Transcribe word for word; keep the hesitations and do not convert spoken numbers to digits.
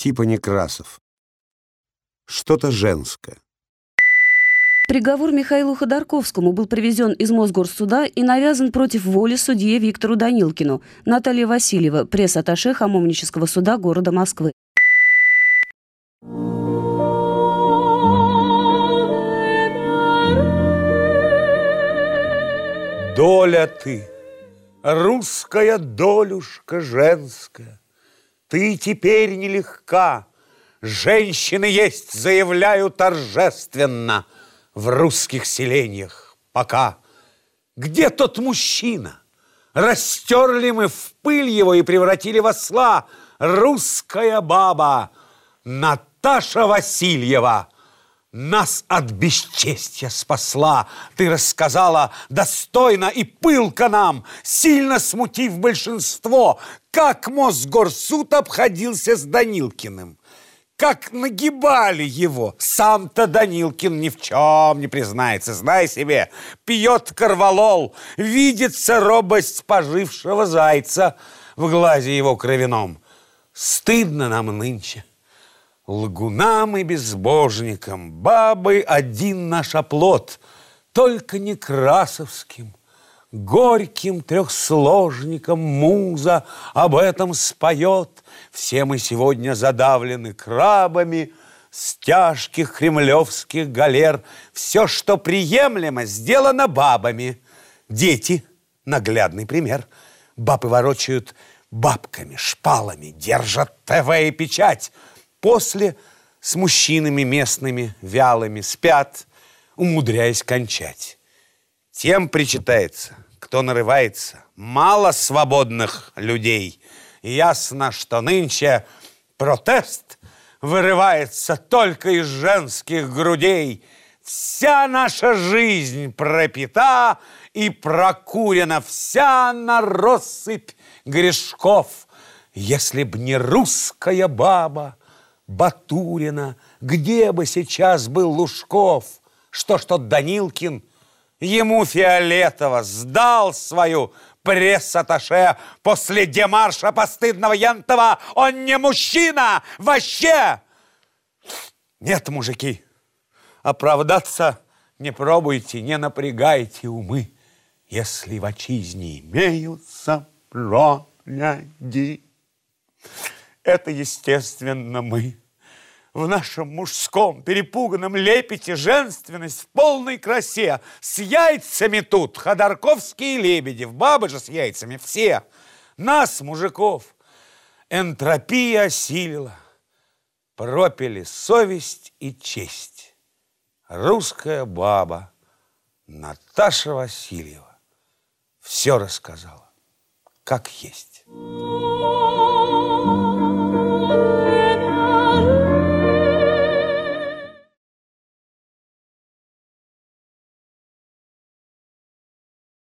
Типа Некрасов. Что-то женское. Приговор Михаилу Ходорковскому был привезен из Мосгорсуда и навязан против воли судье Виктору Данилкину. Наталья Васильева, пресс-атташе Хамовнического суда города Москвы. Доля ты, русская долюшка женская, ты теперь нелегка. Женщины есть, заявляю торжественно, в русских селениях пока. Где тот мужчина? Растерли мы в пыль его и превратили в осла. Русская баба Наташа Васильева нас от бесчестья спасла. Ты рассказала достойно и пылко нам, сильно смутив большинство, как Мосгорсуд обходился с Данилкиным. Как нагибали его. Сам-то Данилкин ни в чем не признается. Знай себе, пьет корвалол, видится робость пожившего зайца в глазе его кровяном. Стыдно нам нынче, лгунам и безбожникам, бабы один наш оплот, только некрасовским, горьким трехсложником муза об этом споет. Все мы сегодня задавлены крабами с тяжких кремлевских галер. Все, что приемлемо, сделано бабами. Дети – наглядный пример. Бабы ворочают бабками, шпалами, держат ТВ и печать. После с мужчинами местными вялыми спят, умудряясь кончать. Тем причитается, кто нарывается, мало свободных людей. Ясно, что нынче протест вырывается только из женских грудей. Вся наша жизнь пропита и прокурена, вся на россыпь грешков. Если б не русская баба Батурина, где бы сейчас был Лужков? Что ж тот Данилкин? Ему фиолетово сдал свою пресс-атташе после демарша постыдного Янтова. Он не мужчина вообще! Нет, мужики, оправдаться не пробуйте, не напрягайте умы. Если в отчизне имеются проняди, это, естественно, мы. В нашем мужском перепуганном лепете женственность в полной красе. С яйцами тут Ходорковский и Лебедев. Бабы же с яйцами все. Нас, мужиков, энтропия осилила. Пропили совесть и честь. Русская баба Наташа Васильева все рассказала, как есть.